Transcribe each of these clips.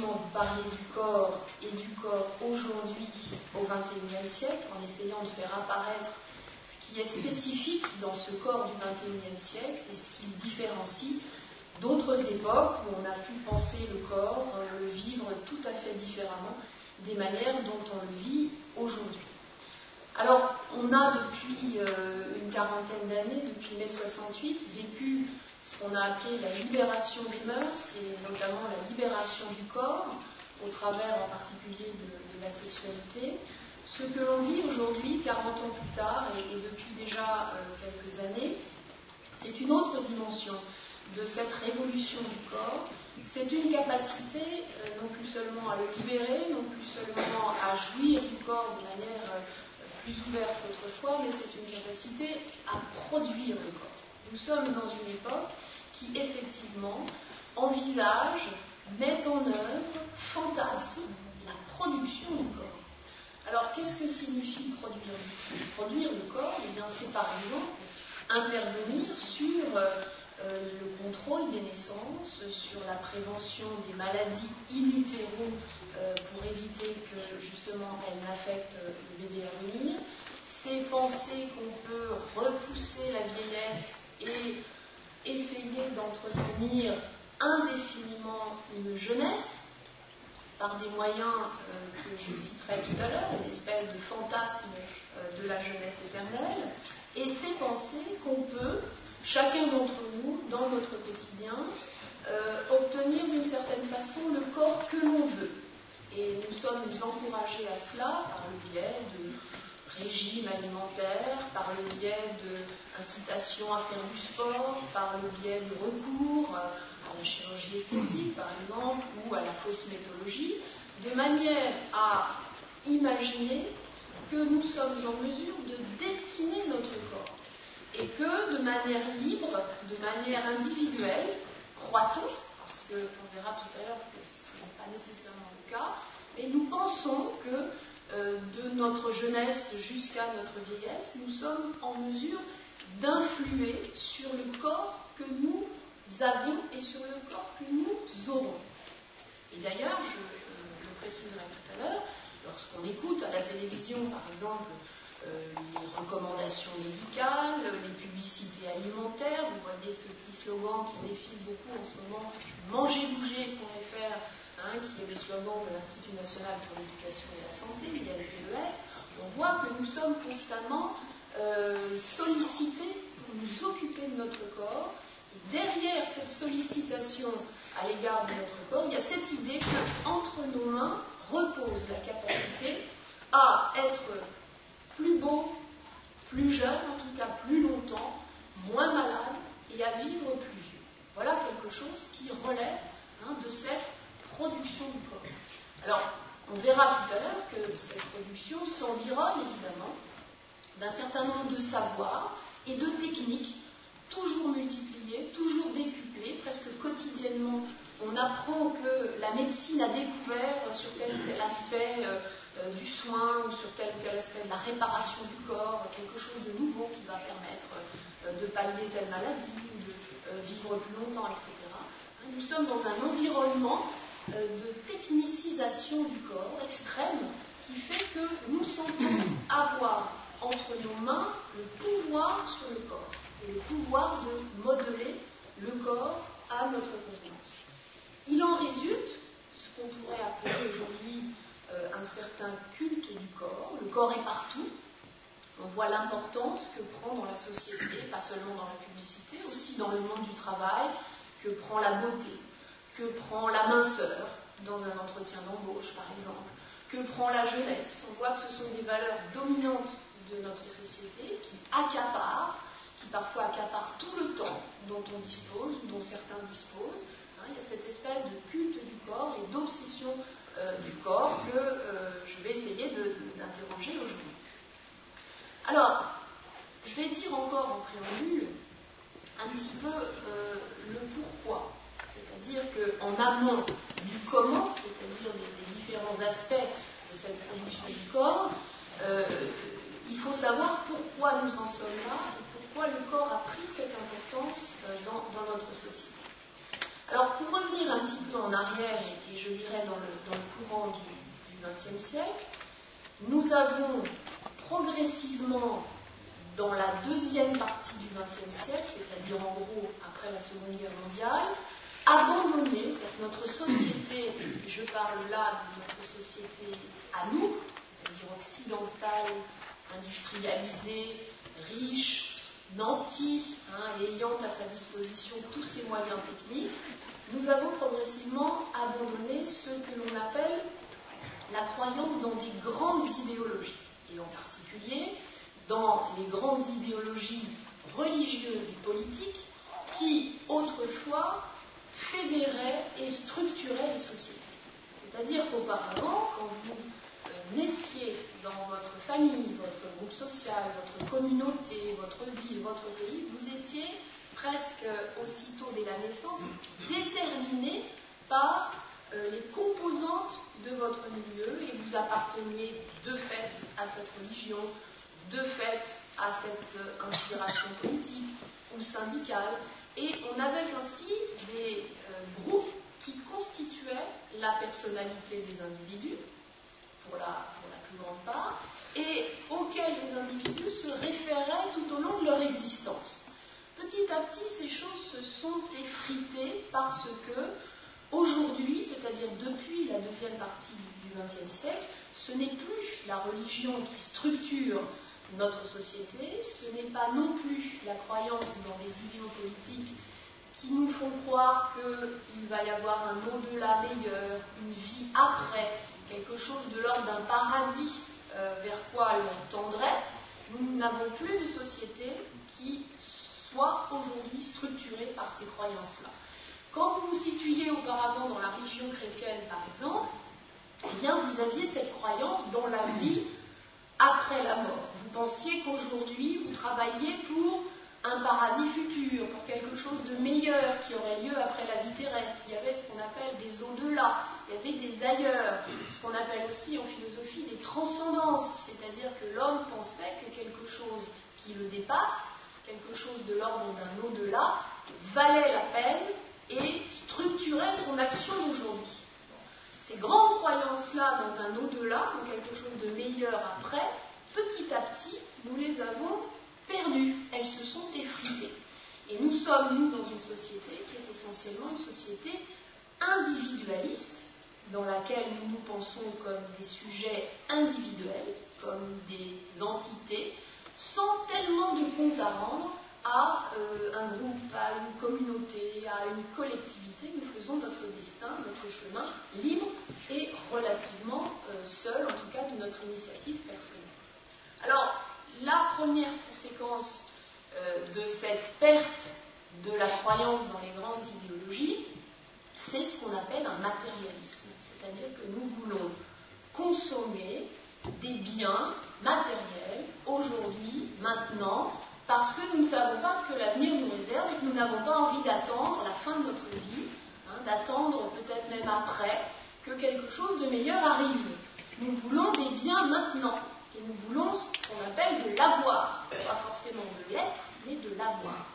effectivement vous parliez du corps et du corps aujourd'hui au XXIe siècle, en essayant de faire apparaître ce qui est spécifique dans ce corps du XXIe siècle et ce qui le différencie d'autres époques où on a pu penser le corps, le vivre tout à fait différemment des manières dont on le vit aujourd'hui. Alors, on a depuis une quarantaine d'années, depuis mai 68, vécu ce qu'on a appelé la libération des mœurs, et notamment la libération du corps, au travers en particulier de la sexualité. Ce que l'on vit aujourd'hui, 40 ans plus tard, et depuis déjà quelques années, c'est une autre dimension de cette révolution du corps. C'est une capacité, non plus seulement à le libérer, non plus seulement à jouir du corps de manière plus ouverte qu'autrefois, mais c'est une capacité à produire le corps. Nous sommes dans une époque qui, effectivement, envisage, met en œuvre, fantasme la production du corps. Alors, qu'est-ce que signifie produire le corps? Eh bien, c'est par exemple intervenir sur le contrôle des naissances, sur la prévention des maladies in utero pour éviter que justement elles n'affectent le bébé à venir. C'est penser qu'on peut repousser la vieillesse et essayer d'entretenir indéfiniment une jeunesse par des moyens que je citerai tout à l'heure, une espèce de fantasme de la jeunesse éternelle. Et c'est penser qu'on peut, chacun d'entre nous, dans notre quotidien, obtenir d'une certaine façon le corps que l'on veut. Et nous sommes encouragés à cela par le biais de régimes alimentaires, par le biais d'incitation à faire du sport, par le biais du recours à la chirurgie esthétique, par exemple, ou à la cosmétologie, de manière à imaginer que nous sommes en mesure de dessiner notre corps. Et que de manière libre, de manière individuelle, croit-on, parce qu'on verra tout à l'heure que ce n'est pas nécessairement le cas, mais nous pensons que de notre jeunesse jusqu'à notre vieillesse, nous sommes en mesure d'influer sur le corps que nous avons et sur le corps que nous aurons. Et d'ailleurs, je le préciserai tout à l'heure, lorsqu'on écoute à la télévision, par exemple, les recommandations médicales, les publicités alimentaires, vous voyez ce petit slogan qui défile beaucoup en ce moment, mangerbouger.fr, qui est le slogan de l'Institut national pour l'éducation et la santé, l'INPES. On voit que nous sommes constamment sollicités pour nous occuper de notre corps. Et derrière cette sollicitation à l'égard de notre corps, il y a cette idée qu'entre nos mains repose la capacité à être plus beau, plus jeune, en tout cas plus longtemps, moins malade et à vivre plus vieux. Voilà quelque chose qui relève de cette production du corps. Alors, on verra tout à l'heure que cette production s'environne évidemment d'un certain nombre de savoirs et de techniques toujours multipliées, toujours décuplées, presque quotidiennement. On apprend que la médecine a découvert sur tel ou tel aspect du soin ou sur tel ou tel aspect de la réparation du corps quelque chose de nouveau qui va permettre de pallier telle maladie ou de vivre plus longtemps, etc. Nous sommes dans un environnement de technicisation du corps extrême qui fait que nous sentons avoir entre nos mains le pouvoir sur le corps et le pouvoir de modeler le corps à notre convenance. Il en résulte ce qu'on pourrait appeler aujourd'hui un certain culte du corps. Le corps est partout. On voit l'importance que prend dans la société, pas seulement dans la publicité, aussi dans le monde du travail, que prend la beauté, que prend la minceur dans un entretien d'embauche, par exemple, que prend la jeunesse. On voit que ce sont des valeurs dominantes de notre société qui accaparent, qui parfois accaparent tout le temps dont on dispose, dont certains disposent. Il y a cette espèce de culte du corps et d'obsession du corps que je vais essayer d'interroger aujourd'hui. Alors, je vais dire encore en préambule un petit peu le pourquoi. C'est-à-dire qu'en amont du comment, c'est-à-dire des différents aspects de cette production du corps, il faut savoir pourquoi nous en sommes là et pourquoi le corps a pris cette importance dans notre société. Alors, pour revenir un petit peu en arrière, et je dirais dans XXe siècle. Nous avons progressivement, dans la deuxième partie du XXe siècle, c'est-à-dire en gros après la Seconde Guerre mondiale, abandonné, c'est-à-dire que notre société, je parle là de notre société à nous, c'est-à-dire occidentale, industrialisée, riche, nantie, ayant à sa disposition tous ses moyens techniques, nous avons progressivement abandonné ce que l'on appelle la croyance dans des grandes idéologies, et en particulier dans les grandes idéologies religieuses et politiques qui, autrefois, fédéraient et structuraient les sociétés. C'est-à-dire qu'auparavant, quand vous naissiez dans votre famille, votre groupe social, votre communauté, votre ville, votre pays, vous étiez presque aussitôt dès la naissance déterminé par les composantes de votre milieu et vous apparteniez de fait à cette religion, de fait à cette inspiration politique ou syndicale, et on avait ainsi des groupes qui constituaient la personnalité des individus, pour la plus grande part, et auxquels les individus se référaient tout au long de leur existence. Petit à petit, ces choses se sont effritées parce que, aujourd'hui, c'est-à-dire depuis la deuxième partie du XXe siècle, ce n'est plus la religion qui structure notre société, ce n'est pas non plus la croyance dans des idéaux politiques qui nous font croire qu'il va y avoir un au-delà meilleur, une vie après, quelque chose de l'ordre d'un paradis vers quoi l'on tendrait. Nous n'avons plus de société qui soit aujourd'hui structurée par ces croyances-là. Quand vous vous situiez auparavant dans la religion chrétienne, par exemple, eh bien, vous aviez cette croyance dans la vie après la mort. Vous pensiez qu'aujourd'hui, vous travailliez pour un paradis futur, pour quelque chose de meilleur qui aurait lieu après la vie terrestre. Il y avait ce qu'on appelle des au-delà, il y avait des ailleurs, ce qu'on appelle aussi en philosophie des transcendances, c'est-à-dire que l'homme pensait que quelque chose qui le dépasse, quelque chose de l'ordre d'un au-delà, valait la peine et structurait son action d'aujourd'hui. Ces grandes croyances-là dans un au-delà, dans quelque chose de meilleur après, petit à petit, nous les avons perdues. Elles se sont effritées. Et nous sommes, nous, dans une société qui est essentiellement une société individualiste, dans laquelle nous nous pensons comme des sujets individuels, comme des entités, sans tellement de compte à rendre à un groupe, à une communauté, à une collectivité. Nous faisons notre destin, notre chemin libre et relativement seul, en tout cas de notre initiative personnelle. Alors, la première conséquence de cette perte de la croyance dans les grandes idéologies, c'est ce qu'on appelle un matérialisme. C'est-à-dire que nous voulons consommer des biens matériels aujourd'hui, maintenant, parce que nous ne savons pas ce que l'avenir nous réserve et que nous n'avons pas envie d'attendre la fin de notre vie, d'attendre peut-être même après que quelque chose de meilleur arrive. Nous voulons des biens maintenant et nous voulons ce qu'on appelle de l'avoir, pas forcément de l'être, mais de l'avoir.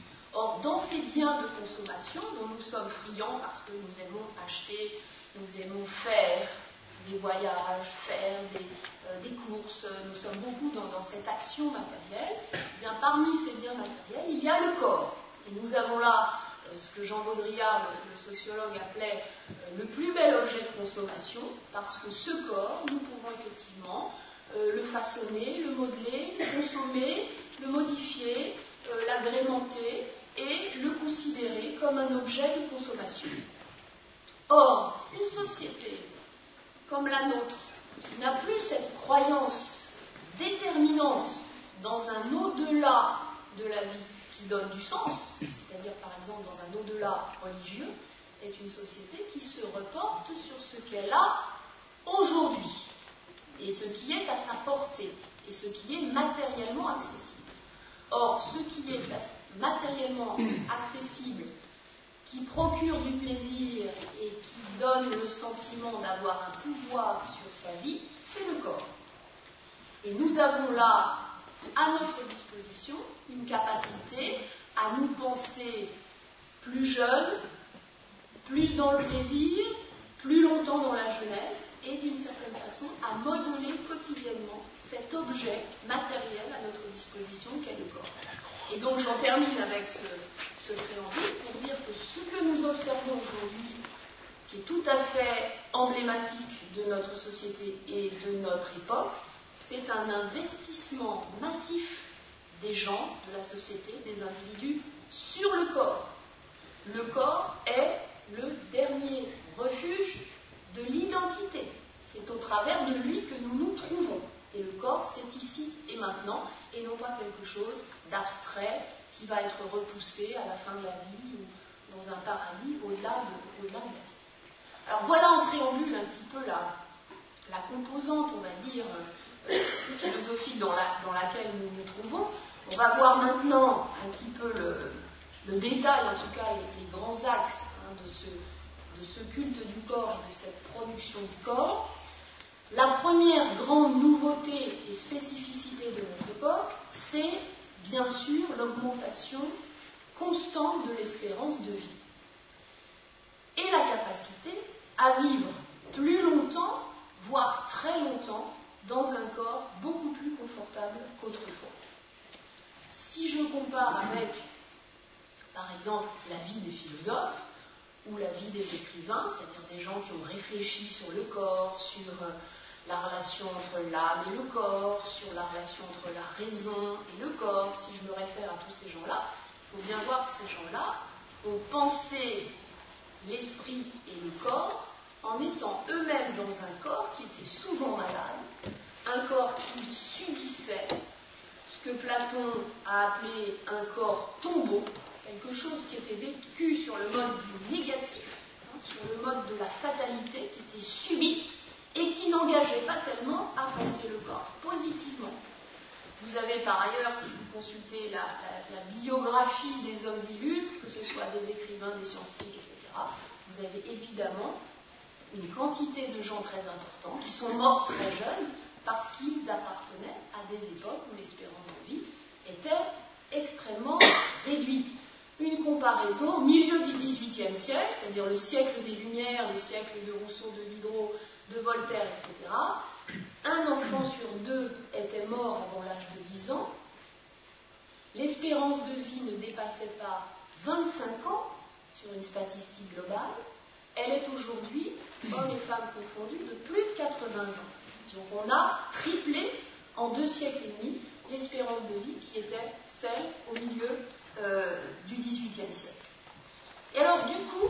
Or, dans ces biens de consommation dont nous sommes friands parce que nous aimons acheter, nous aimons faire des voyages, faire des courses, nous sommes beaucoup dans cette action matérielle, eh bien, parmi ces biens matériels, il y a le corps. Et nous avons là ce que Jean Baudrillard, le sociologue, appelait le plus bel objet de consommation, parce que ce corps, nous pouvons effectivement le façonner, le modeler, le consommer, le modifier, l'agrémenter et le considérer comme un objet de consommation. Or, une société comme la nôtre, qui n'a plus cette croyance déterminante dans un au-delà de la vie qui donne du sens, c'est-à-dire par exemple dans un au-delà religieux, est une société qui se reporte sur ce qu'elle a aujourd'hui, et ce qui est à sa portée, et ce qui est matériellement accessible. Or, ce qui est matériellement accessible, qui procure du plaisir et qui donne le sentiment d'avoir un pouvoir sur sa vie, c'est le corps. Et nous avons là, à notre disposition, une capacité à nous penser plus jeunes, plus dans le plaisir, plus longtemps dans la jeunesse, et d'une certaine façon à modeler quotidiennement cet objet matériel à notre disposition qu'est le corps. Et donc j'en termine avec ce préambule pour dire que ce que nous observons aujourd'hui, qui est tout à fait emblématique de notre société et de notre époque, c'est un investissement massif des gens, de la société, des individus, sur le corps. Le corps est le dernier refuge de l'identité. C'est au travers de lui que nous nous trouvons. Et le corps, c'est ici et maintenant, et non pas quelque chose d'abstrait qui va être repoussé à la fin de la vie ou dans un paradis au-delà de la vie. Alors voilà en préambule un petit peu la composante, on va dire, philosophique dans laquelle nous nous trouvons. On va voir maintenant un petit peu le détail, en tout cas les grands axes de ce culte du corps et de cette production du corps. La première grande nouveauté et spécificité de notre époque, c'est bien sûr l'augmentation constante de l'espérance de vie et la capacité à vivre plus longtemps, voire très longtemps, dans un corps beaucoup plus confortable qu'autrefois. Si je compare avec, par exemple, la vie des philosophes ou la vie des écrivains, c'est-à-dire des gens qui ont réfléchi sur le corps, sur la relation entre l'âme et le corps, sur la relation entre la raison et le corps, si je me réfère à tous ces gens-là, il faut bien voir que ces gens-là ont pensé l'esprit et le corps en étant eux-mêmes dans un corps qui était souvent malade, un corps qui subissait ce que Platon a appelé un corps tombeau, quelque chose qui était vécu sur le mode du négatif, sur le mode de la fatalité, qui était subi et qui n'engageait pas tellement à penser le corps positivement. Vous avez par ailleurs, si vous consultez la biographie des hommes illustres, que ce soit des écrivains, des scientifiques, etc., vous avez évidemment une quantité de gens très importants qui sont morts très jeunes parce qu'ils appartenaient à des époques où l'espérance de vie était extrêmement réduite. Une comparaison au milieu du XVIIIe siècle, c'est-à-dire le siècle des Lumières, le siècle de Rousseau, de Diderot, de Voltaire, etc., un enfant sur deux était mort avant l'âge de 10 ans, l'espérance de vie ne dépassait pas 25 ans sur une statistique globale, elle est aujourd'hui, hommes et femmes confondus, de plus de 80 ans. Donc on a triplé en 2 siècles et demi l'espérance de vie qui était celle au milieu du XVIIIe siècle. Et alors du coup,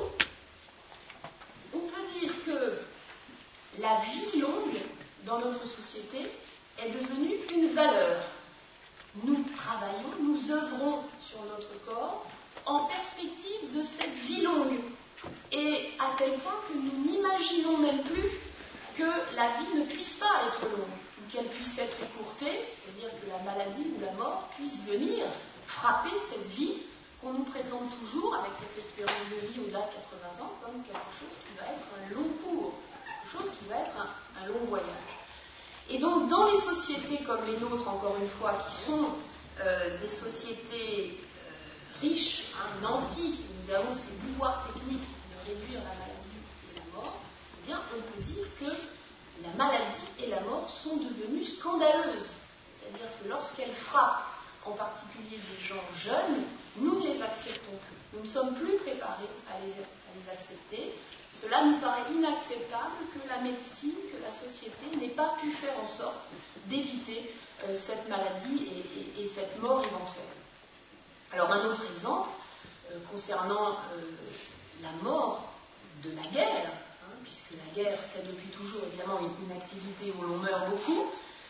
on peut dire que la vie longue dans notre société est devenue une valeur. Nous travaillons, nous œuvrons sur notre corps en perspective de cette vie longue. Et à tel point que nous n'imaginons même plus que la vie ne puisse pas être longue, ou qu'elle puisse être écourtée, c'est-à-dire que la maladie ou la mort puisse venir frapper cette vie qu'on nous présente toujours avec cette espérance de vie au-delà de 80 ans comme quelque chose qui va être un long cours, quelque chose qui va être un long voyage. Et donc dans les sociétés comme les nôtres, encore une fois, qui sont des sociétés riches, nantis, où nous avons ces pouvoirs techniques de réduire la maladie et la mort, eh bien on peut dire que la maladie et la mort sont devenues scandaleuses. C'est-à-dire que lorsqu'elles frappent en particulier des gens jeunes, nous ne les acceptons plus. Nous ne sommes plus préparés à les accepter. Cela nous paraît inacceptable que la médecine, que la société n'ait pas pu faire en sorte d'éviter cette maladie et cette mort éventuelle. Alors un autre exemple concernant la mort de la guerre, puisque la guerre c'est depuis toujours évidemment une activité où l'on meurt beaucoup.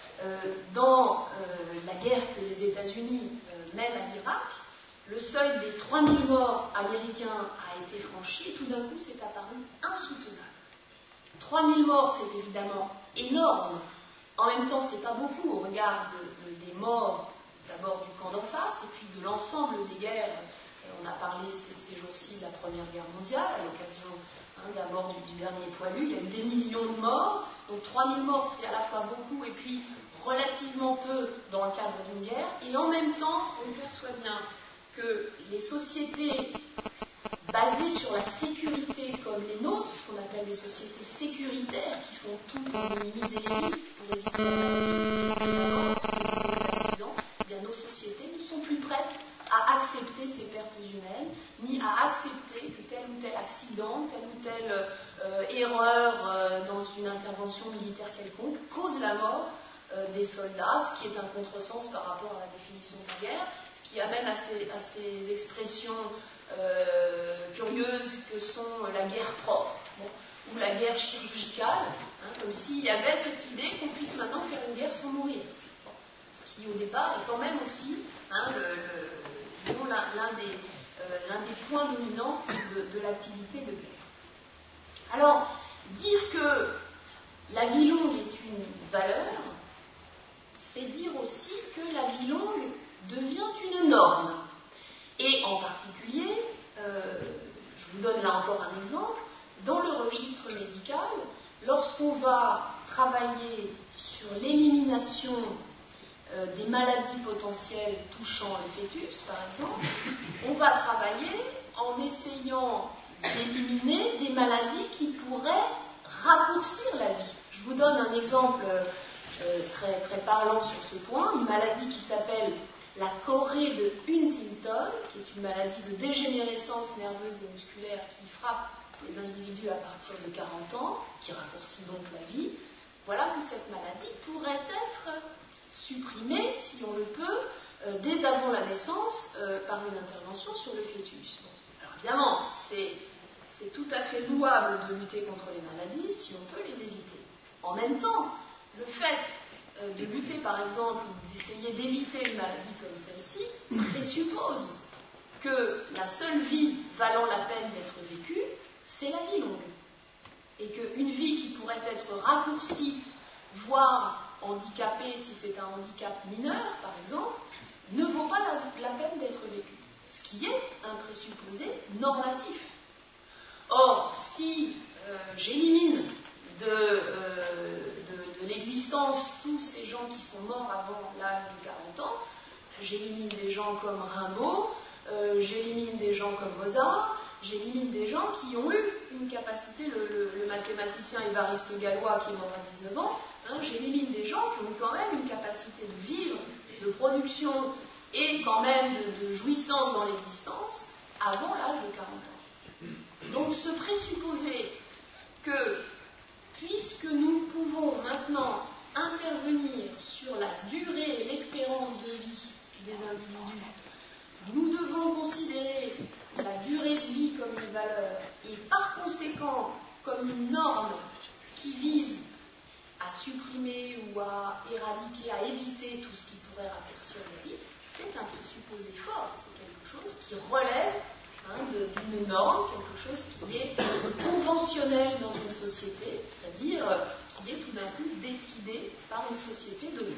Dans la guerre que les États-Unis mènent à l'Irak, le seuil des 3000 morts américains a été franchi et tout d'un coup c'est apparu insoutenable. 3000 morts c'est évidemment énorme, en même temps c'est pas beaucoup au regard des morts d'abord du camp d'en face et puis de l'ensemble des guerres. On a parlé ces jours-ci de la Première Guerre mondiale à l'occasion de la mort du dernier poilu, il y a eu des millions de morts, donc 3000 morts c'est à la fois beaucoup et puis relativement peu dans le cadre d'une guerre, et en même temps on perçoit bien que les sociétés basées sur la sécurité comme les nôtres, ce qu'on appelle des sociétés sécuritaires qui font tout pour minimiser les risques, pour éviter la maladie, les accidents, eh bien nos sociétés ne sont plus prêtes à accepter ces pertes humaines, ni à accepter que tel ou tel accident, telle ou telle erreur dans une intervention militaire quelconque cause la mort des soldats, ce qui est un contresens par rapport à la définition de la guerre, ce qui amène à ces expressions curieuses que sont la guerre propre, ou la guerre chirurgicale, comme s'il y avait cette idée qu'on puisse maintenant faire une guerre sans mourir. Ce qui au départ est quand même aussi l'un des points dominants de l'activité de guerre. Alors, dire que la vie longue est une valeur, c'est dire aussi que la vie longue devient une norme. Et en particulier, je vous donne là encore un exemple, dans le registre médical, lorsqu'on va travailler sur l'élimination des maladies potentielles touchant le fœtus, par exemple, on va travailler en essayant d'éliminer des maladies qui pourraient raccourcir la vie. Je vous donne un exemple très, très parlant sur ce point, une maladie qui s'appelle la chorée de Huntington, qui est une maladie de dégénérescence nerveuse et musculaire qui frappe les individus à partir de 40 ans, qui raccourcit donc la vie. Voilà que cette maladie pourrait être supprimée, si on le peut, dès avant la naissance, par une intervention sur le fœtus. Bon. Alors évidemment, c'est tout à fait louable de lutter contre les maladies si on peut les éviter. En même temps, le fait de lutter, par exemple, ou d'essayer d'éviter une maladie comme celle-ci, présuppose que la seule vie valant la peine d'être vécue, c'est la vie longue. Et qu'une vie qui pourrait être raccourcie, voire handicapée si c'est un handicap mineur, par exemple, ne vaut pas la peine d'être vécue. Ce qui est un présupposé normatif. Or, si j'élimine de l'existence tous ces gens qui sont morts avant l'âge de 40 ans, j'élimine des gens comme Rimbaud, j'élimine des gens comme Mozart, j'élimine des gens qui ont eu une capacité, le mathématicien Évariste Galois qui est mort à 19 ans, j'élimine des gens qui ont quand même une capacité de vivre, de production et quand même de jouissance dans l'existence avant l'âge de 40 ans. Donc ce présupposé que, puisque nous pouvons maintenant intervenir sur la durée et l'espérance de vie des individus, nous devons considérer la durée de vie comme une valeur et par conséquent comme une norme qui vise à supprimer ou à éradiquer, à éviter tout ce qui pourrait raccourcir la vie, c'est un présupposé fort, c'est quelque chose qui relève d'une norme, quelque chose qui est conventionnel dans une société, c'est-à-dire qui est tout d'un coup décidé par une société donnée.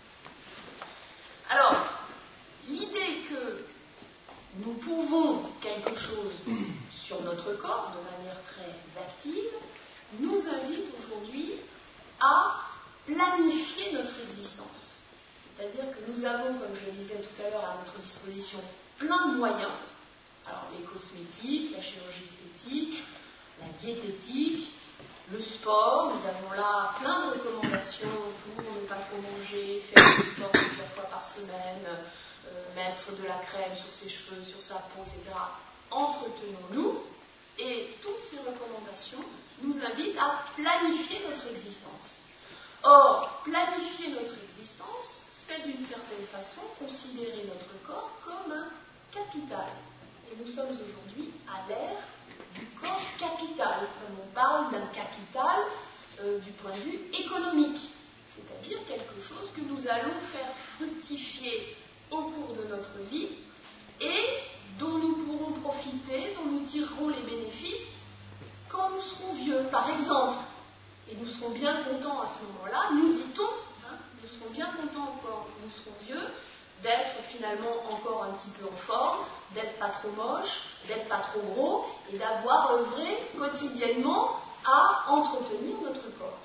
Alors, l'idée que nous pouvons quelque chose sur notre corps de manière très active nous invite aujourd'hui à planifier notre existence. C'est-à-dire que nous avons, comme je le disais tout à l'heure, à notre disposition plein de moyens. Alors les cosmétiques, la chirurgie esthétique, la diététique, le sport, nous avons là plein de recommandations pour ne pas trop manger, faire du sport plusieurs fois par semaine, mettre de la crème sur ses cheveux, sur sa peau, etc. Entretenons-nous, et toutes ces recommandations nous invitent à planifier notre existence. Or, planifier notre existence, c'est d'une certaine façon considérer notre corps comme un capital. Et nous sommes aujourd'hui à l'ère du corps capital, comme on parle d'un capital du point de vue économique, c'est-à-dire quelque chose que nous allons faire fructifier au cours de notre vie et dont nous pourrons profiter, dont nous tirerons les bénéfices quand nous serons vieux, par exemple. Et nous serons bien contents à ce moment-là, nous dit-on, nous serons bien contents quand nous serons vieux, d'être finalement encore un petit peu en forme, d'être pas trop moche, d'être pas trop gros, et d'avoir œuvré quotidiennement à entretenir notre corps.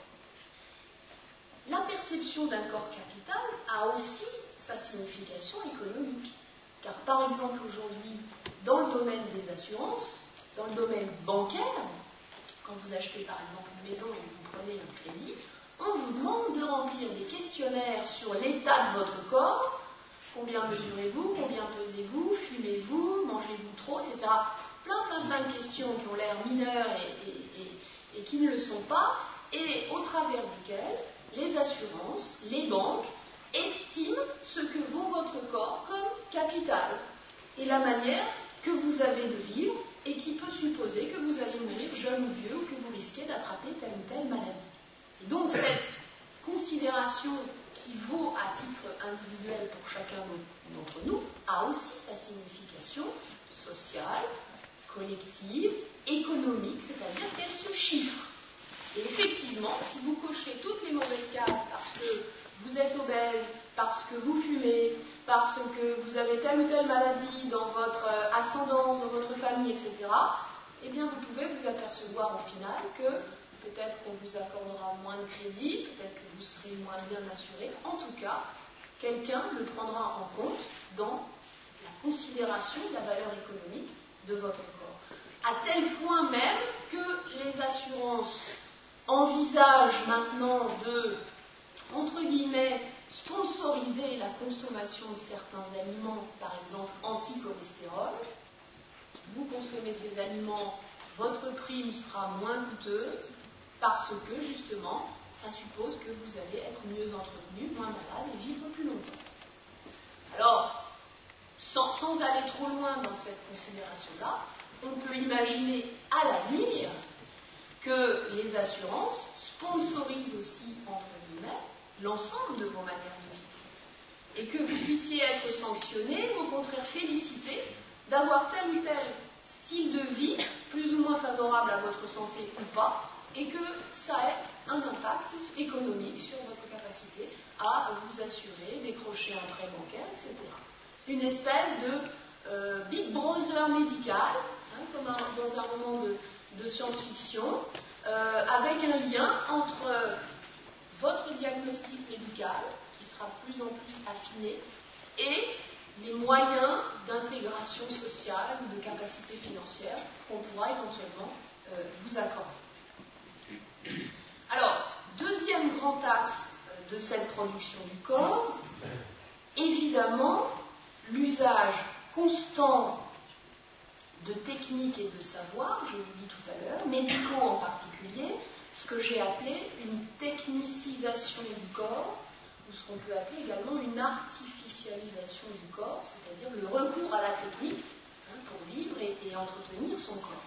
La perception d'un corps capital a aussi sa signification économique. Car par exemple aujourd'hui, dans le domaine des assurances, dans le domaine bancaire, quand vous achetez par exemple une maison et que vous prenez demander un crédit, on vous demande de remplir des questionnaires sur l'état de votre corps. Combien mesurez-vous? Combien pesez-vous? Fumez-vous? Mangez-vous trop? Etc. Plein de questions qui ont l'air mineures et qui ne le sont pas, et au travers desquelles les assurances, les banques, estiment ce que vaut votre corps comme capital et la manière que vous avez de vivre et qui peut supposer que vous allez mourir jeune ou vieux ou que vous risquez d'attraper telle ou telle maladie. Et donc cette considération qui vaut à titre individuel pour chacun d'entre nous a aussi sa signification sociale, collective, économique, c'est-à-dire qu'elle se chiffre. Et effectivement, si vous cochez toutes les mauvaises cases parce que vous êtes obèse, parce que vous fumez, parce que vous avez telle ou telle maladie dans votre ascendance, dans votre famille, etc., eh bien vous pouvez vous apercevoir au final que peut-être qu'on vous accordera moins de crédit, peut-être que vous serez moins bien assuré. En tout cas, quelqu'un le prendra en compte dans la considération de la valeur économique de votre corps. À tel point même que les assurances envisagent maintenant de, entre guillemets, sponsoriser la consommation de certains aliments, par exemple anti-cholestérol. Vous consommez ces aliments, votre prime sera moins coûteuse, parce que, justement, ça suppose que vous allez être mieux entretenu, moins malade et vivre plus longtemps. Alors, sans aller trop loin dans cette considération-là, on peut imaginer à l'avenir que les assurances sponsorisent aussi, entre guillemets, l'ensemble de vos manières de vivre. Et que vous puissiez être sanctionné, ou au contraire félicité, d'avoir tel ou tel style de vie, plus ou moins favorable à votre santé ou pas, et que ça ait un impact économique sur votre capacité à vous assurer, décrocher un prêt bancaire, etc. Une espèce de Big Brother médical, comme dans un roman de science-fiction, avec un lien entre votre diagnostic médical, qui sera de plus en plus affiné, et les moyens d'intégration sociale ou de capacité financière qu'on pourra éventuellement vous accorder. Alors, deuxième grand axe de cette production du corps, évidemment, l'usage constant de techniques et de savoirs, je l'ai dit tout à l'heure, médicaux en particulier, ce que j'ai appelé une technicisation du corps, ou ce qu'on peut appeler également une artificialisation du corps, c'est-à-dire le recours à la technique pour vivre et entretenir son corps.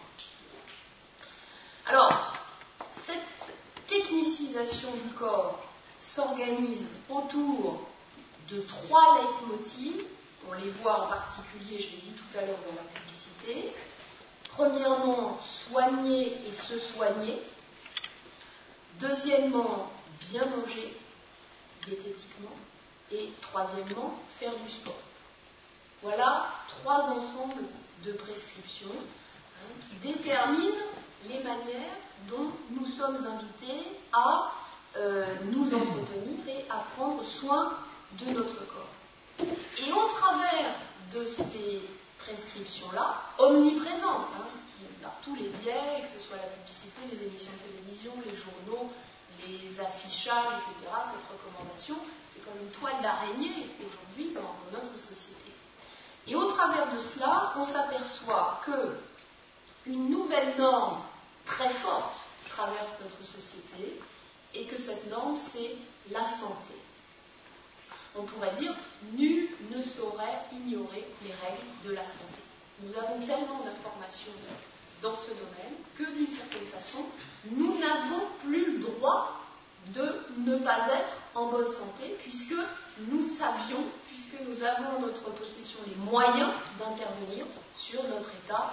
Alors, cette technicisation du corps s'organise autour de trois leitmotivs. On les voit en particulier, je l'ai dit tout à l'heure dans la publicité. Premièrement, soigner et se soigner. Deuxièmement, bien manger diététiquement. Et troisièmement, faire du sport. Voilà trois ensembles de prescriptions qui déterminent les manières dont nous sommes invités à nous entretenir et à prendre soin de notre corps. Et au travers de ces prescriptions-là, omniprésentes, par tous les biais, que ce soit la publicité, les émissions de télévision, les journaux, les affichages, etc., cette recommandation, c'est comme une toile d'araignée aujourd'hui dans notre société. Et au travers de cela, on s'aperçoit qu'une nouvelle norme très forte traverse notre société et que cette norme, c'est la santé. On pourrait dire, nul ne saurait ignorer les règles de la santé. Nous avons tellement d'informations dans ce domaine que, d'une certaine façon, nous n'avons plus le droit de ne pas être en bonne santé, puisque nous savions, puisque nous avons en notre possession les moyens d'intervenir sur notre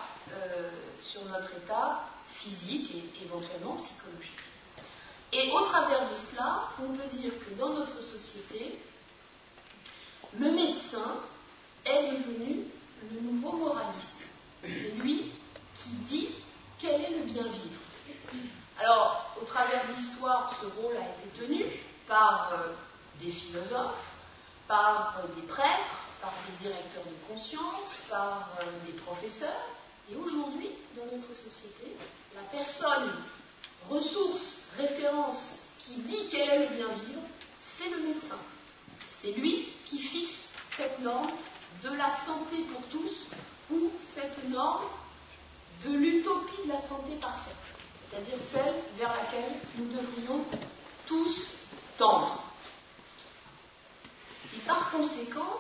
état physique et éventuellement psychologique. Et au travers de cela, on peut dire que dans notre société, le médecin est devenu le nouveau moraliste. C'est lui qui dit quel est le bien vivre. Alors, au travers de l'histoire, ce rôle a été tenu par des philosophes, par des prêtres, par des directeurs de conscience, par des professeurs. Et aujourd'hui, dans notre société, la personne ressource, référence qui dit quel est le bien vivre, c'est le médecin. C'est lui qui fixe cette norme de la santé pour tous ou cette norme de l'utopie de la santé parfaite, c'est-à-dire celle vers laquelle nous devrions tous tendre. Et par conséquent,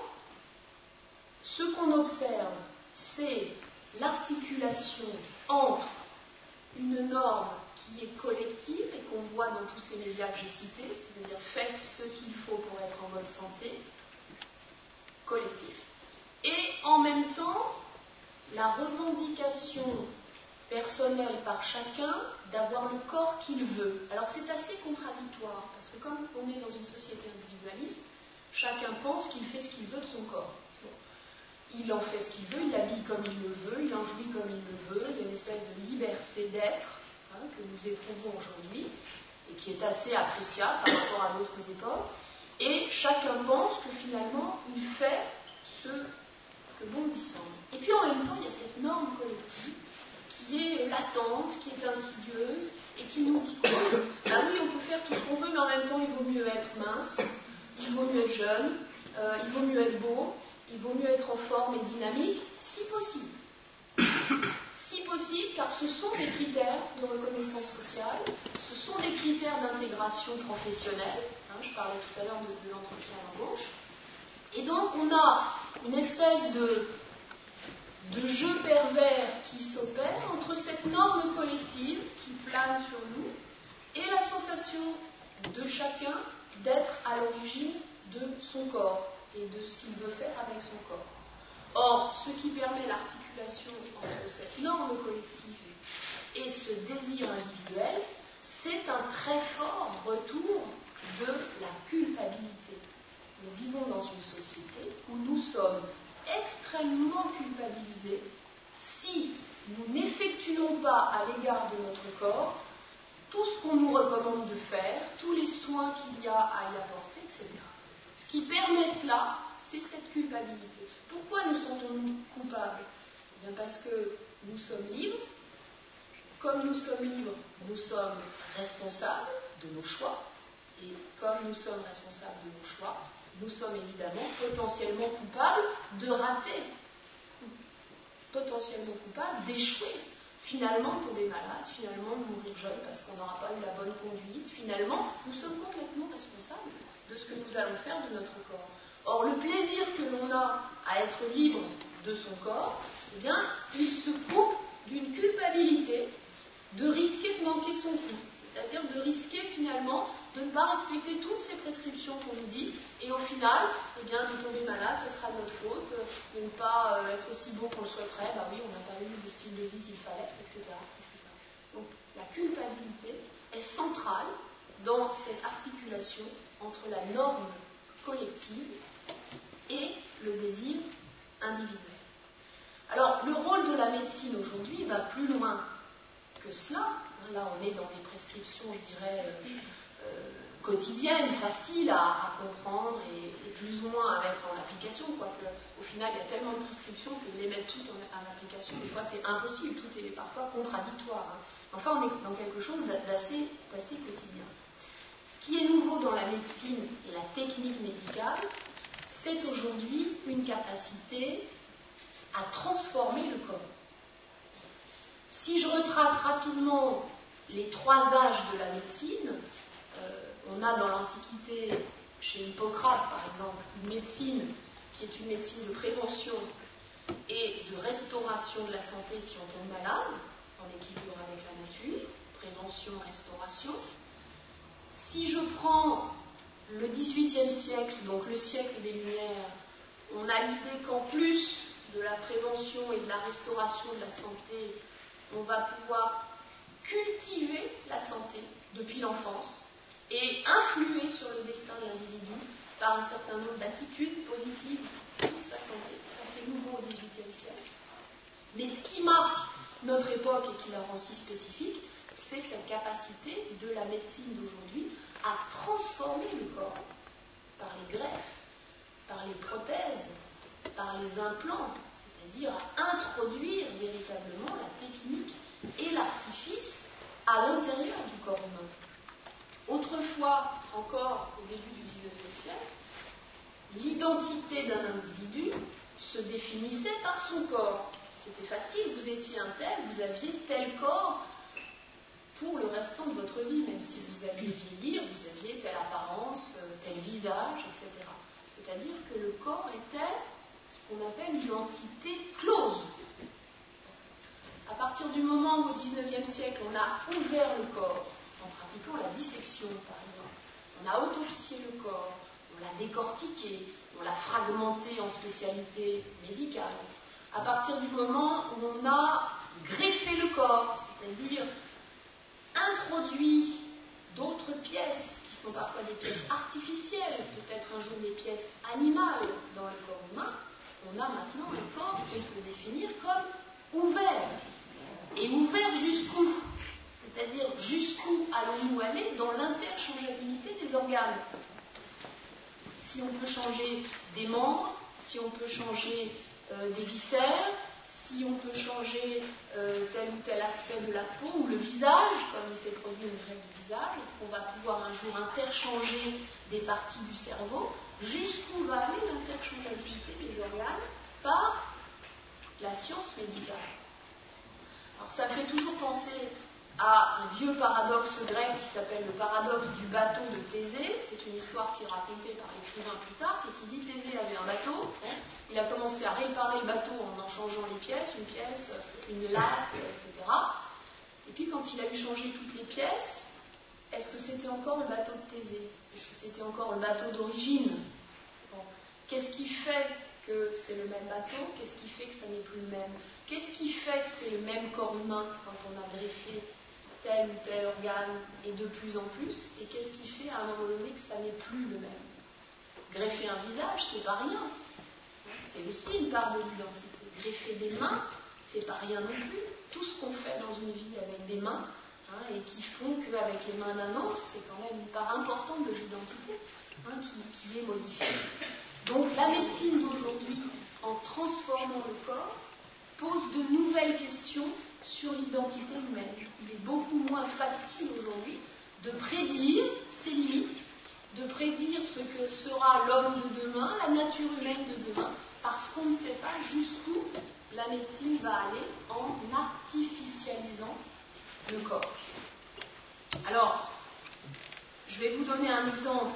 ce qu'on observe, c'est l'articulation entre une norme qui est collective et qu'on voit dans tous ces médias que j'ai cités, c'est-à-dire faites ce qu'il faut pour être en bonne santé, collectif, et en même temps la revendication personnelle par chacun d'avoir le corps qu'il veut. Alors c'est assez contradictoire, parce que comme on est dans une société individualiste, chacun pense qu'il fait ce qu'il veut de son corps. Il en fait ce qu'il veut, il l'habille comme il le veut, il en jouit comme il le veut, il y a une espèce de liberté d'être que nous éprouvons aujourd'hui, et qui est assez appréciable par rapport à d'autres époques, et chacun pense que finalement il fait ce que bon lui semble. Et puis en même temps, il y a cette norme collective qui est latente, qui est insidieuse, et qui nous dit quoi ? Ah oui, on peut faire tout ce qu'on veut, mais en même temps, il vaut mieux être mince, il vaut mieux être jeune, il vaut mieux être beau, il vaut mieux être en forme et dynamique, si possible. Si possible, car ce sont des critères de reconnaissance sociale, ce sont des critères d'intégration professionnelle. Je parlais tout à l'heure de l'entretien d'embauche. Et donc, on a une espèce de jeu pervers qui s'opère entre cette norme collective qui plane sur nous et la sensation de chacun d'être à l'origine de son corps et de ce qu'il veut faire avec son corps. Or, ce qui permet l'articulation entre cette norme collective et ce désir individuel, c'est un très fort retour de la culpabilité. Nous vivons dans une société où nous sommes extrêmement culpabilisés si nous n'effectuons pas à l'égard de notre corps tout ce qu'on nous recommande de faire, tous les soins qu'il y a à y apporter, etc. Ce qui permet cela, c'est cette culpabilité. Pourquoi nous sentons-nous coupables ? Eh bien parce que nous sommes libres. Comme nous sommes libres, nous sommes responsables de nos choix. Et comme nous sommes responsables de nos choix, nous sommes évidemment potentiellement coupables de rater, potentiellement coupables d'échouer, finalement de tomber malade, finalement de mourir jeune parce qu'on n'aura pas eu la bonne conduite. Finalement, nous sommes complètement responsables de ce que nous allons faire de notre corps. Or, le plaisir que l'on a à être libre de son corps, eh bien, il se coupe d'une culpabilité de risquer de manquer son coup, c'est-à-dire de risquer finalement de ne pas respecter toutes ces prescriptions qu'on nous dit, et au final, eh bien, de tomber malade, ce sera de notre faute, de ne pas être aussi beau qu'on le souhaiterait, bah oui, on n'a pas eu le style de vie qu'il fallait, etc., etc. Donc, la culpabilité est centrale dans cette articulation entre la norme collective et le désir individuel. Alors, le rôle de la médecine aujourd'hui va plus loin que cela. Là, on est dans des prescriptions, je dirais, quotidiennes, faciles à comprendre et plus ou moins à mettre en application, quoique au final, il y a tellement de prescriptions que les mettre toutes en application, des fois, c'est impossible, tout est parfois contradictoire. Enfin, on est dans quelque chose d'assez quotidien. Ce qui est nouveau dans la médecine et la technique médicale, c'est aujourd'hui une capacité à transformer le corps. Si je retrace rapidement les trois âges de la médecine, on a dans l'Antiquité, chez Hippocrate par exemple, une médecine qui est une médecine de prévention et de restauration de la santé si on tombe malade, en équilibre avec la nature, prévention, restauration. Si je prends le XVIIIe siècle, donc le siècle des Lumières, on a l'idée qu'en plus de la prévention et de la restauration de la santé, on va pouvoir cultiver la santé depuis l'enfance et influer sur le destin de l'individu par un certain nombre d'attitudes positives pour sa santé. Ça, c'est nouveau au XVIIIe siècle. Mais ce qui marque notre époque et qui la rend si spécifique, c'est cette capacité de la médecine d'aujourd'hui à transformer le corps par les greffes, par les prothèses, par les implants, c'est-à-dire à introduire véritablement la technique et l'artifice à l'intérieur du corps humain. Autrefois, encore au début du XIXe siècle, l'identité d'un individu se définissait par son corps. C'était facile, vous étiez un tel, vous aviez tel corps pour le restant de votre vie, même si vous alliez vieillir, vous aviez telle apparence, tel visage, etc. C'est-à-dire que le corps était ce qu'on appelle une entité close. À partir du moment où au XIXe siècle, on a ouvert le corps, en pratiquant la dissection par exemple, on a autopsié le corps, on l'a décortiqué, on l'a fragmenté en spécialités médicales. À partir du moment où on a greffé le corps, c'est-à-dire introduit d'autres pièces qui sont parfois des pièces artificielles, peut-être un jour des pièces animales dans le corps humain, on a maintenant un corps qu'on peut définir comme ouvert. Et ouvert jusqu'où? C'est-à-dire jusqu'où allons-nous aller dans l'interchangeabilité des organes? Si on peut changer des membres, si on peut changer des viscères, si on peut changer tel ou tel aspect de la peau ou le visage, comme il s'est produit une greffe du visage, est-ce qu'on va pouvoir un jour interchanger des parties du cerveau? Jusqu'où va aller l'interchangeabilité des organes par la science médicale? Alors ça fait toujours penser à un vieux paradoxe grec qui s'appelle le paradoxe du bateau de Thésée. C'est une histoire qui est racontée par l'écrivain Plutarque et qui dit que Thésée avait un bateau. Il a commencé à réparer le bateau en changeant les pièces, une latte, etc. Et puis quand il a eu changé toutes les pièces, est-ce que c'était encore le bateau de Thésée? Est-ce que c'était encore le bateau d'origine? Qu'est-ce qui fait que c'est le même bateau? Qu'est-ce qui fait que ça n'est plus le même? Qu'est-ce qui fait que c'est le même corps humain quand on a greffé tel ou tel organe et de plus en plus? Et qu'est-ce qui fait à un moment donné que ça n'est plus le même? Greffer un visage, c'est pas rien. C'est aussi une part de l'identité. Greffer des mains, c'est pas rien non plus. Tout ce qu'on fait dans une vie avec des mains, et qui font qu'avec les mains d'un autre, c'est quand même une part importante de l'identité qui est modifiée. Donc la médecine d'aujourd'hui, en transformant le corps, pose de nouvelles questions sur l'identité humaine. Il est beaucoup moins facile aujourd'hui de prédire ses limites, de prédire ce que sera l'homme de demain, la nature humaine de demain, parce qu'on ne sait pas jusqu'où la médecine va aller en artificialisant le corps. Alors, je vais vous donner un exemple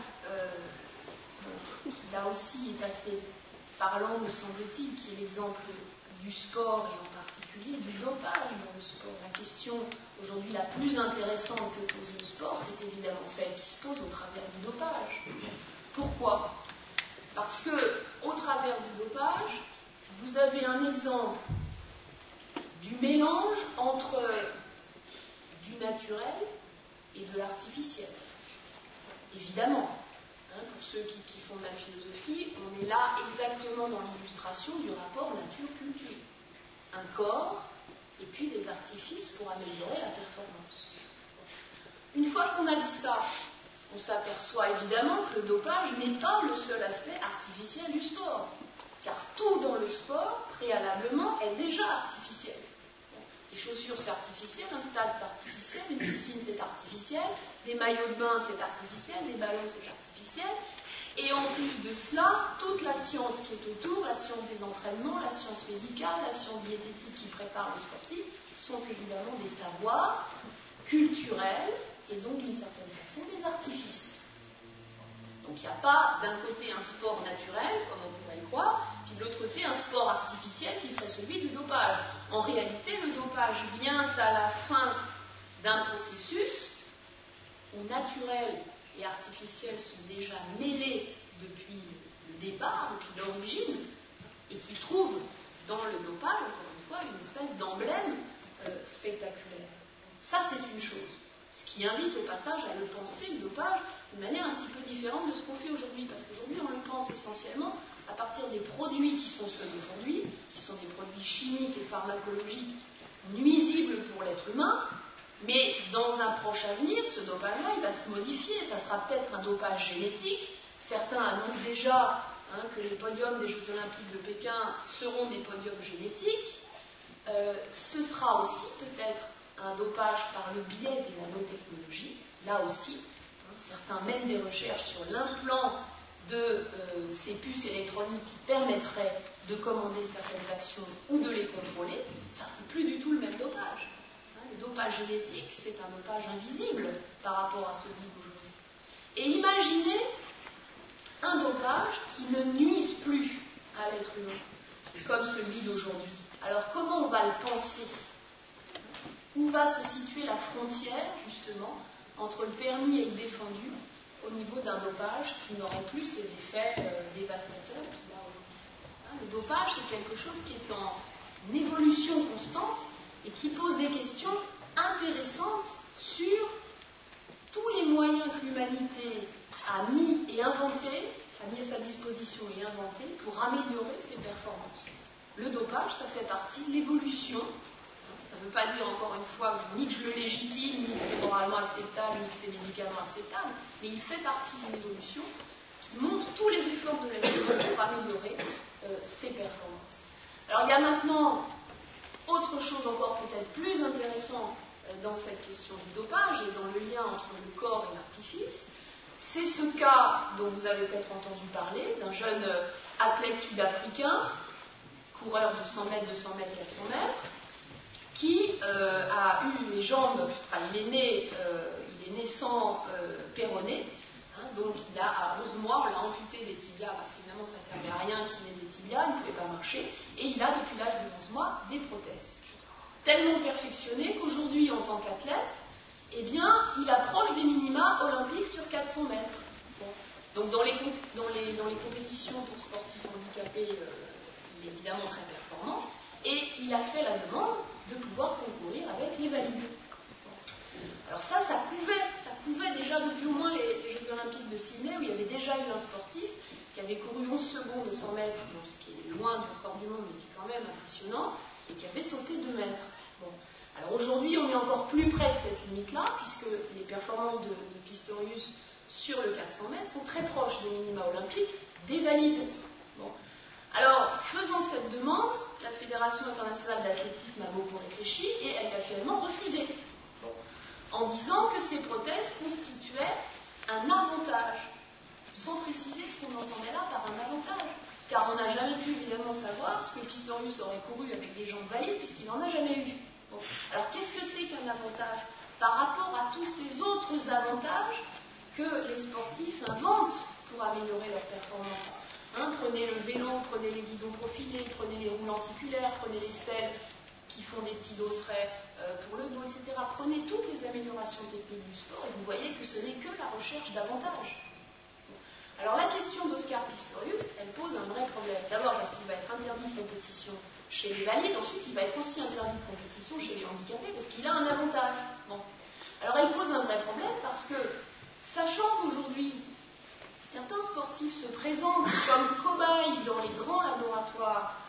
qui là aussi est assez parlant, me semble-t-il, qui est l'exemple du sport et en particulier du dopage dans le sport. La question aujourd'hui la plus intéressante que pose le sport, c'est évidemment celle qui se pose au travers du dopage. Pourquoi? Parce que au travers du dopage, vous avez un exemple du mélange entre du naturel et de l'artificiel. Évidemment, pour ceux qui font de la philosophie, on est là exactement dans l'illustration du rapport nature-culture. Un corps et puis des artifices pour améliorer la performance. Une fois qu'on a dit ça, on s'aperçoit évidemment que le dopage n'est pas le seul aspect artificiel du sport. Car tout dans le sport, préalablement, est déjà artificiel. Les chaussures, c'est artificiel, un stade, c'est artificiel, une piscine, c'est artificiel, des maillots de bain, c'est artificiel, des ballons, c'est artificiel. Et en plus de cela, toute la science qui est autour, la science des entraînements, la science médicale, la science diététique qui prépare le sportif, sont évidemment des savoirs culturels et donc d'une certaine façon des artifices. Donc il n'y a pas d'un côté un sport naturel, comme on pourrait le croire, puis de l'autre côté un sport artificiel qui serait celui du dopage. En réalité, le dopage vient à la fin d'un processus où naturel et artificiels sont déjà mêlés depuis le départ, depuis l'origine, et qui trouvent dans le dopage, encore une fois, une espèce d'emblème spectaculaire. Ça, c'est une chose. Ce qui invite au passage à le penser, le dopage, de manière un petit peu différente de ce qu'on fait aujourd'hui. Parce qu'aujourd'hui, on le pense essentiellement à partir des produits qui sont ceux d'aujourd'hui, qui sont des produits chimiques et pharmacologiques nuisibles pour l'être humain. Mais dans un proche avenir, ce dopage-là, il va se modifier. Ça sera peut-être un dopage génétique. Certains annoncent déjà que les podiums des Jeux Olympiques de Pékin seront des podiums génétiques. Ce sera aussi peut-être un dopage par le biais des nanotechnologies. Là aussi, certains mènent des recherches sur l'implant de ces puces électroniques qui permettraient de commander certaines actions ou de les contrôler. Ça, c'est plus du tout le même dopage. Le dopage génétique, c'est un dopage invisible par rapport à celui d'aujourd'hui. Et imaginez un dopage qui ne nuise plus à l'être humain, comme celui d'aujourd'hui. Alors comment on va le penser? Où va se situer la frontière, justement, entre le permis et le défendu, au niveau d'un dopage qui n'aurait plus ces effets dévastateurs qu'il a aujourd'hui? Le dopage, c'est quelque chose qui est en évolution constante et qui pose des questions intéressantes sur tous les moyens que l'humanité a mis et inventés, a mis à sa disposition et inventé pour améliorer ses performances. Le dopage, ça fait partie de l'évolution. Ça ne veut pas dire, encore une fois, ni que je le légitime, ni que c'est moralement acceptable, ni que c'est médicalement acceptable, mais il fait partie d'une évolution qui montre tous les efforts de l'être humain pour améliorer ses performances. Alors il y a maintenant autre chose encore peut-être plus intéressant dans cette question du dopage et dans le lien entre le corps et l'artifice. C'est ce cas dont vous avez peut-être entendu parler, d'un jeune athlète sud-africain, coureur de 100 mètres, 200 mètres, 400 mètres, qui a eu les jambes, enfin il est né sans péroné, donc il a à 11 mois, on l'a amputé des tibias, parce qu'évidemment ça ne servait à rien qu'il ait des tibias, il ne pouvait pas marcher, et il a depuis l'âge de 11 mois des prothèses. Tellement perfectionnées qu'aujourd'hui en tant qu'athlète, eh bien, il approche des minima olympiques sur 400 mètres. Bon. Donc dans les compétitions pour sportifs handicapés, il est évidemment très performant, et il a fait la demande de pouvoir concourir avec les valides. Alors ça couvait déjà depuis au moins les Jeux Olympiques de Sydney, où il y avait déjà eu un sportif qui avait couru 11 secondes de 100 mètres, donc ce qui est loin du record du monde, mais qui est quand même impressionnant, et qui avait sauté 2 mètres. Bon. Alors aujourd'hui, on est encore plus près de cette limite-là, puisque les performances de Pistorius sur le 400 mètres sont très proches des minima olympiques des valides. Bon. Alors, faisant cette demande, la Fédération internationale d'athlétisme a beaucoup réfléchi et elle l'a finalement refusé, bon, en disant que ces prothèses constituaient un avantage, sans préciser ce qu'on entendait là par un avantage, car on n'a jamais pu évidemment savoir ce que Pistorius aurait couru avec des jambes valides, puisqu'il n'en a jamais eu. Bon. Alors, qu'est-ce que c'est qu'un avantage par rapport à tous ces autres avantages que les sportifs inventent pour améliorer leur performance? Prenez le vélo, prenez les guidons profilés, prenez les roues lenticulaires, prenez les selles qui font des petits dosseraits pour le dos, etc. Prenez toutes les améliorations techniques du sport et vous voyez que ce n'est que la recherche d'avantages. Alors la question d'Oscar Pistorius, elle pose un vrai problème. D'abord parce qu'il va être interdit de compétition chez les valides, ensuite il va être aussi interdit de compétition chez les handicapés parce qu'il a un avantage. Bon. Alors elle pose un vrai problème parce que, sachant qu'aujourd'hui, certains sportifs se présentent comme cobayes dans les grands laboratoires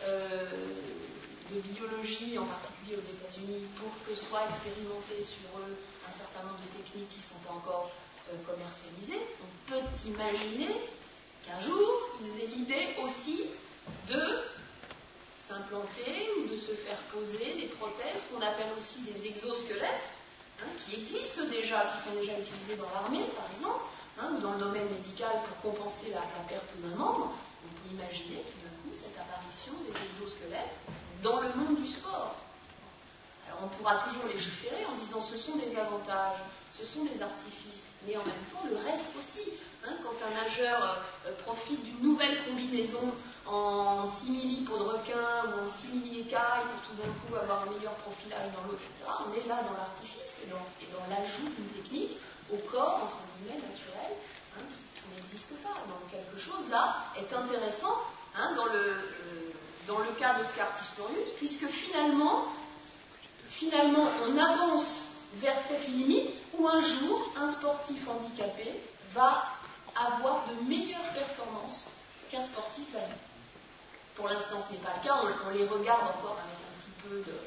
de biologie, en particulier aux États-Unis, pour que soient expérimentées sur eux un certain nombre de techniques qui ne sont pas encore commercialisées. On peut imaginer qu'un jour, ils aient l'idée aussi de s'implanter ou de se faire poser des prothèses qu'on appelle aussi des exosquelettes, qui existent déjà, qui sont déjà utilisés dans l'armée, par exemple, ou dans le domaine médical pour compenser la perte d'un membre. On peut imaginer tout d'un coup cette apparition des exosquelettes dans le monde du sport. Alors on pourra toujours légiférer en disant ce sont des avantages, ce sont des artifices, mais en même temps le reste aussi. Quand un nageur profite d'une nouvelle combinaison en simili-peau de requin ou en simili-écaille pour tout d'un coup avoir un meilleur profilage dans l'eau, etc., on est là dans l'artifice et dans l'ajout d'une technique au corps, entre guillemets, naturel, qui n'existe pas. Donc quelque chose là est intéressant dans le cas d'Oscar Pistorius, puisque finalement on avance vers cette limite où un jour un sportif handicapé va avoir de meilleures performances qu'un sportif valide. Pour l'instant ce n'est pas le cas, on les regarde encore avec un petit peu de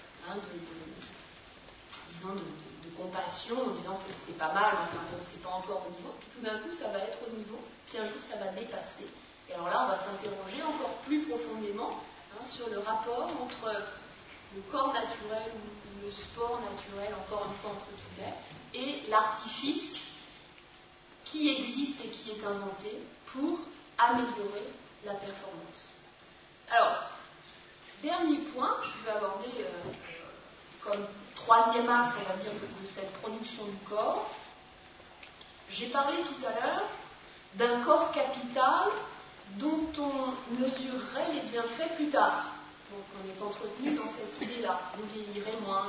compassion, en disant c'est pas mal, enfin bon, c'est pas encore au niveau, puis tout d'un coup ça va être au niveau, puis un jour ça va dépasser. Et alors là on va s'interroger encore plus profondément sur le rapport entre le corps naturel ou le sport naturel, encore une fois entre guillemets, et l'artifice qui existe et qui est inventé pour améliorer la performance. Alors, dernier point, je vais aborder comme troisième axe, on va dire, de cette production du corps. J'ai parlé tout à l'heure d'un corps capital dont on mesurerait les bienfaits plus tard. Donc on est entretenu dans cette idée-là, vous vieillirez moins.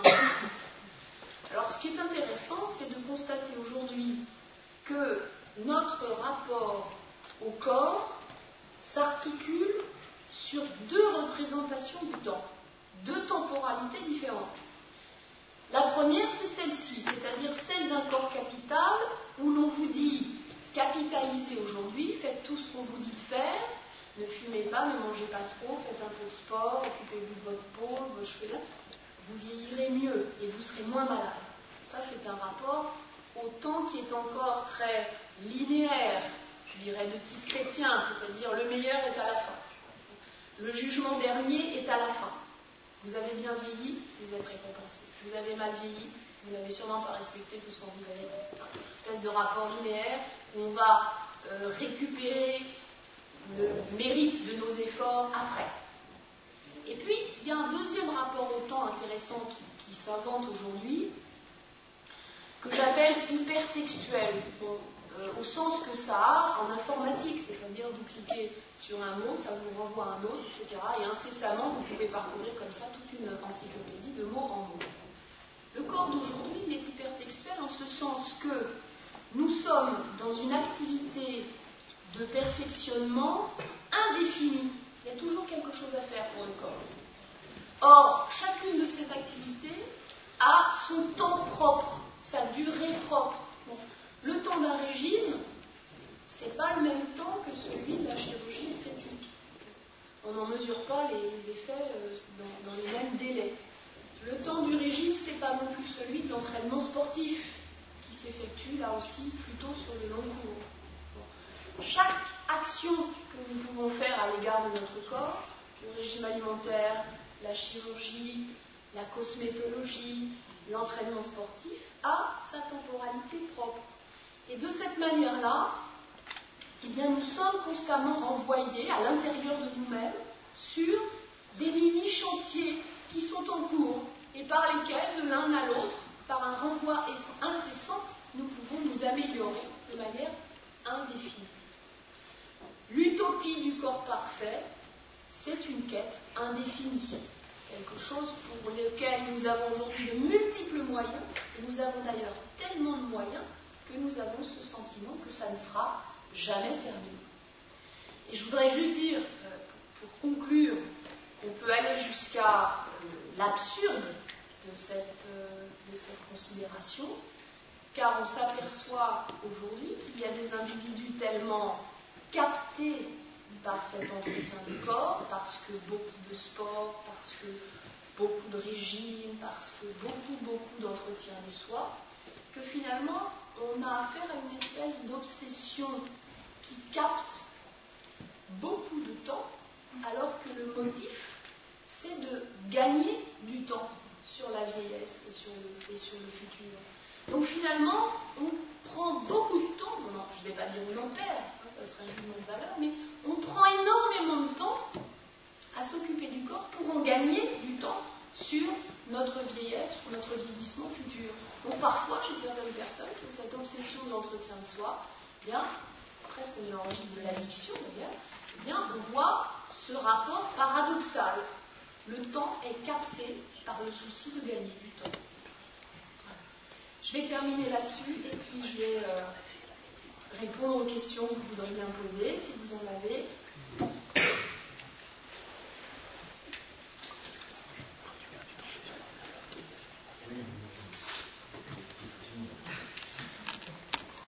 Alors ce qui est intéressant, c'est de constater aujourd'hui que notre rapport au corps s'articule sur deux représentations du temps, deux temporalités différentes. La première, c'est celle-ci, c'est-à-dire celle d'un corps capital où l'on vous dit capitalisez aujourd'hui, faites tout ce qu'on vous dit de faire, ne fumez pas, ne mangez pas trop, faites un peu de sport, occupez-vous de votre peau, de vos cheveux, vous vieillirez mieux et vous serez moins malade. Ça, c'est un rapport au temps qui est encore très linéaire, je dirais de type chrétien, c'est-à-dire le meilleur est à la fin. Le jugement dernier est à la fin. Vous avez bien vieilli, vous êtes récompensé. Vous avez mal vieilli, vous n'avez sûrement pas respecté tout ce qu'on vous avait dit. Une espèce de rapport linéaire où on va récupérer le mérite de nos efforts après. Et puis, il y a un deuxième rapport au temps intéressant qui s'invente aujourd'hui, que j'appelle hypertextuel, au sens que ça a en informatique, c'est-à-dire vous cliquez sur un mot, ça vous renvoie à un autre, etc. Et incessamment, vous pouvez parcourir comme ça toute une encyclopédie de mot en mot. Le corps d'aujourd'hui, il est hypertextuel en ce sens que nous sommes dans une activité de perfectionnement indéfinie. Il y a toujours quelque chose à faire pour le corps. Or, chacune de ces activités a son temps propre, sa durée propre. Bon. Le temps d'un régime, ce n'est pas le même temps que celui de la chirurgie esthétique. On n'en mesure pas les effets dans les mêmes délais. Le temps du régime, ce n'est pas non plus celui de l'entraînement sportif, qui s'effectue là aussi plutôt sur le long cours. Bon. Chaque action que nous pouvons faire à l'égard de notre corps, le régime alimentaire, la chirurgie, la cosmétologie, l'entraînement sportif, a sa temporalité propre. Et de cette manière-là, eh bien, nous sommes constamment renvoyés à l'intérieur de nous-mêmes sur des mini-chantiers qui sont en cours et par lesquels, de l'un à l'autre, par un renvoi incessant, nous pouvons nous améliorer de manière indéfinie. L'utopie du corps parfait, c'est une quête indéfinie. Quelque chose pour lequel nous avons aujourd'hui de multiples moyens, et nous avons d'ailleurs tellement de moyens que nous avons ce sentiment que ça ne sera jamais terminé. Et je voudrais juste dire, pour conclure, qu'on peut aller jusqu'à l'absurde de cette considération, car on s'aperçoit aujourd'hui qu'il y a des individus tellement captés par cet entretien du corps, parce que beaucoup de sport, parce que beaucoup de régimes, parce que beaucoup d'entretien de soi, que finalement on a affaire à une espèce d'obsession qui capte beaucoup de temps, alors que le motif, c'est de gagner du temps sur la vieillesse et sur le futur. Donc finalement, on prend beaucoup de temps, non, je ne vais pas dire on en perd, ça serait un jugement de valeur, mais on prend énormément de temps à s'occuper du corps pour en gagner du temps sur notre vieillesse ou notre vieillissement futur. Donc parfois, chez certaines personnes qui ont cette obsession de l'entretien de soi, eh bien, presque on est en registre de l'addiction d'ailleurs, eh bien, on voit ce rapport paradoxal. Le temps est capté par le souci de gagner du temps. Je vais terminer là-dessus et puis je vais répondre aux questions que vous voudriez bien poser, si vous en avez.